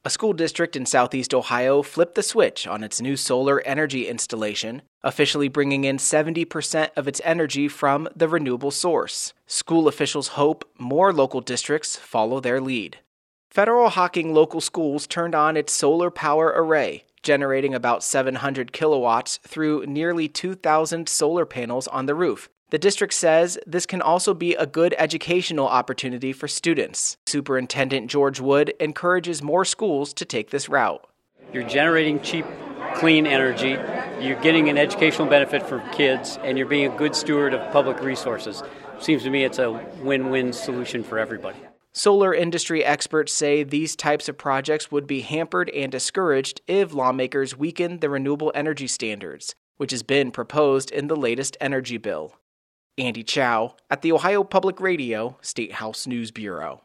A school district in southeast Ohio flipped the switch on its new solar energy installation, officially bringing in 70% of its energy from the renewable source. School officials hope more local districts follow their lead. Federal Hocking Local Schools turned on its solar power array, generating about 700 kilowatts through nearly 2,000 solar panels on the roof. The district says this can also be a good educational opportunity for students. Superintendent George Wood encourages more schools to take this route. You're generating cheap, clean energy, you're getting an educational benefit for kids, and you're being a good steward of public resources. Seems to me it's a win-win solution for everybody. Solar industry experts say these types of projects would be hampered and discouraged if lawmakers weaken the renewable energy standards, which has been proposed in the latest energy bill. Andy Chow at the Ohio Public Radio State House News Bureau.